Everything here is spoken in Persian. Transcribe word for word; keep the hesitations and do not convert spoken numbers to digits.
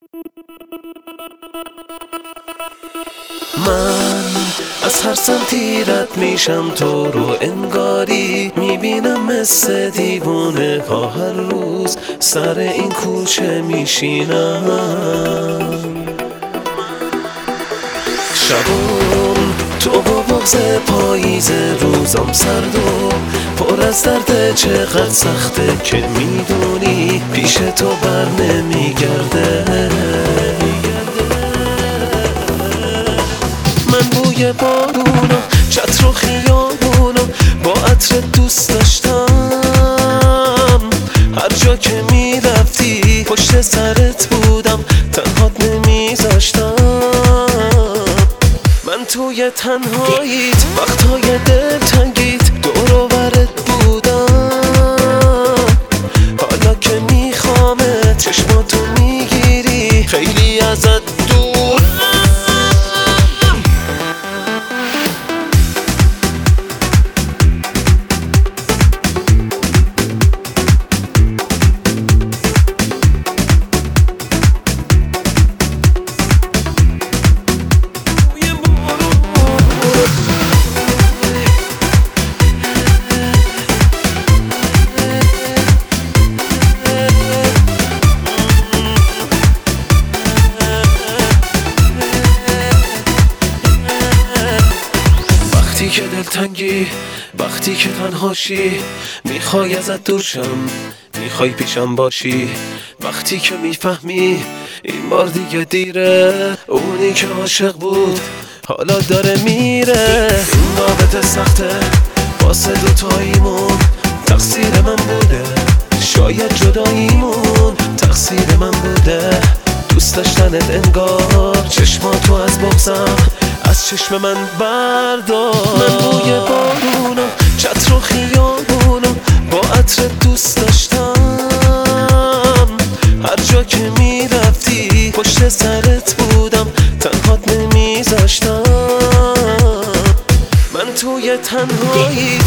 من از هر سمتی رد میشم تو رو انگاری میبینم مثل دیوونه ها هر روز سر این کوچه میشینم. شبون تو با بغض پاییز روزم سرد و پر از درد چقدر سخته که میدونی پیش تو بر نمیگرده. من بوی بارونا چتر و خیابونا با عطر دوست داشتم. هر جا که میرفتی پشت سرت بودم تنهات نمیذاشتم. من توی تنهاییت وقتهای دلتنگیت دور و برت بودم. حالا که میخوامت چشماتو میگیری خیلی ازت دور. وقتی که دلتنگی، وقتی که تنهاشی، میخوای ازت دور شم، میخوای پیشم باشی. وقتی که میفهمی این بار دیگه دیره، اونی که عاشق بود حالا داره میره. این رابطه سخته واسه دوتاییمون، تقصیر من بوده. شاید جداییمون تقصیر من بوده. دوست داشتنت انگار چشماتو از بغضم از چشم من بردار. من بوی بارونا چتر و خیابونا با عطر دوست داشتم. هر جا که میرفتی پشت سرت بودم تنهات نمیذاشتم. من توی تنهایی